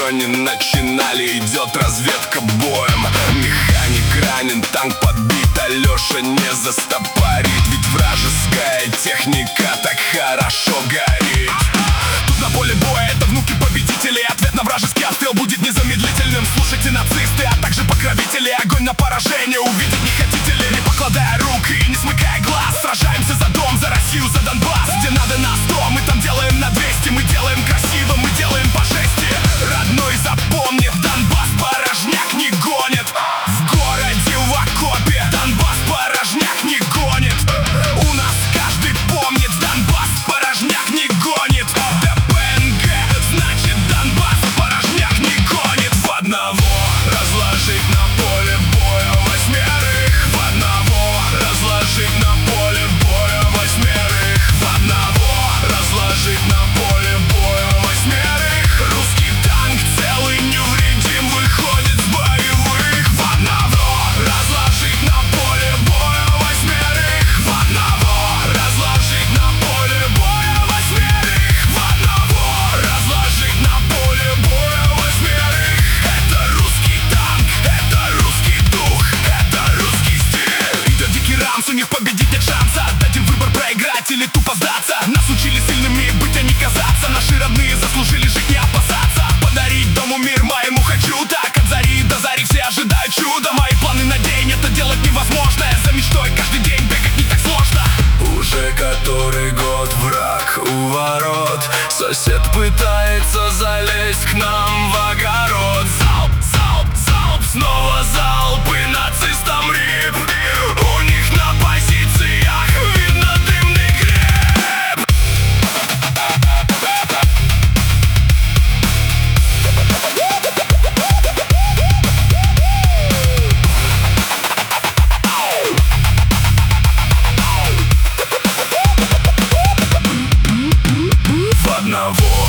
еще не начинали, идет разведка боем. Механик ранен, танк подбит, Алеша не застопорит, ведь вражеская техника так хорошо горит. Тут на поле боя это внуки победителей, ответ на вражеский отстрел будет незамедлительным. Слушайте, нацисты, а также покровители, огонь на поражение увидеть не хотите ли? Не покладая рук и не смыкая глаз, сражаемся за дом, за Россию, за Донбасс. Где надо на 100, мы там делаем на 200, мы делаем красиво, мы делаем по жести. Родной запомнит, Донбасс порожняк не гонит. В городе, в окопе, Донбасс порожняк не гонит. У нас каждый помнит, Донбасс порожняк не гонит. ДПНГ, значит Донбасс порожняк не гонит. В одного разложить на поле боя восьмерых. В одного разложить на поле боя восьмерых. В одного разложить на поле боя восьмерых. Русский танк целый невредим выходит с боевых. В одного разложить на поле боя восьмерых. В одного разложить на поле боя восьмерых. В одного разложить на поле боя восьмерых. Это русский танк, это русский дух, это русский стиль. Идет дикий рамс, у них победить нет шанса. Дать им выбор проиграть или тупо сдаться. Нас учили сильными быть, а не казаться. Наши родные заслужили жить, не опасаться. Подарить дому мир моему хочу так. От зари до зари все ожидают чуда. Мои планы на день, это делать невозможно. За мечтой каждый день бегать не так сложно. Уже который год враг у ворот. Сосед пытается залезть к нам в огород. Залп, залп, залп, снова залпы, нацистам рип. У них на позициях видно дымный креп. В одного